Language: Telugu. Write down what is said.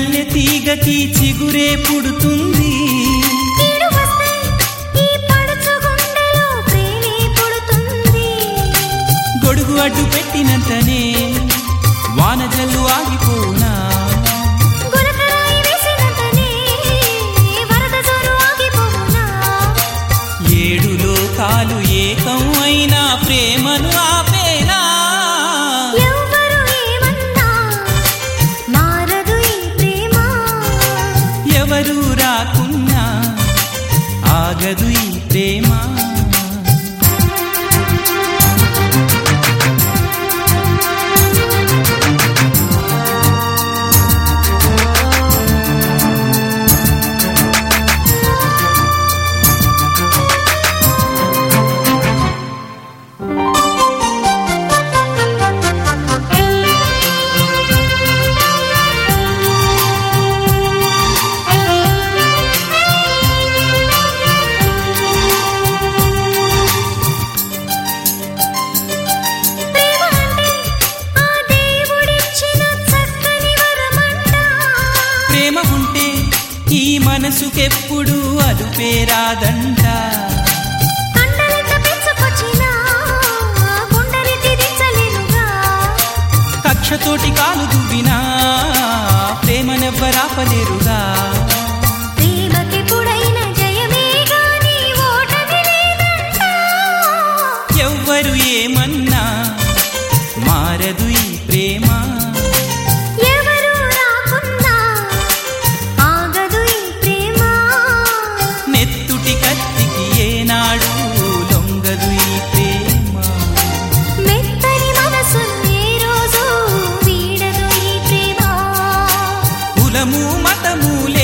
మల్లె తీగకి చిగురే పుడుతుంది, గొడుగు అడ్డు పెట్టినంతనే వానజల్లు ఆగిపోనా, ఏడు లోకాలు ఏకం అయినా ప్రేమను ఆపేనా, ఎవరు రాకున్నా ఆగదు ఈ ప్రేమ. ప్రేమ ఉంటే ఈ మనసుకెప్పుడు అదుపేరాదంట, కక్షతోటి కాలు దువ్వినా ప్రేమనెవ్వరాపలేరుగా, ఎవ్వరు ఏమన్నా మారదు ఈ ప్రేమ. నెత్తుటి కత్తికి ఏనాడు లొంగదు ఈ ప్రేమ, కులము మతము